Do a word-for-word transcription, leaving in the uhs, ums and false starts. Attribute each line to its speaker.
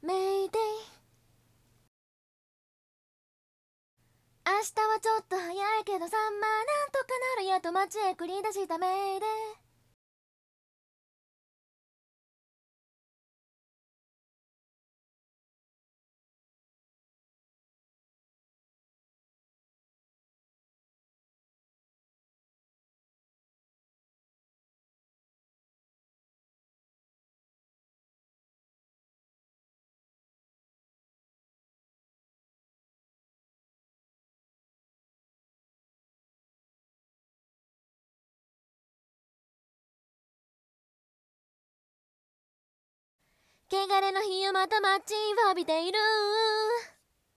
Speaker 1: メイデイ。明日はちょっと早いけどさ、まあなんとかなるやと街へ繰り出したメイデイ。汚れの日をまた街に浴びている。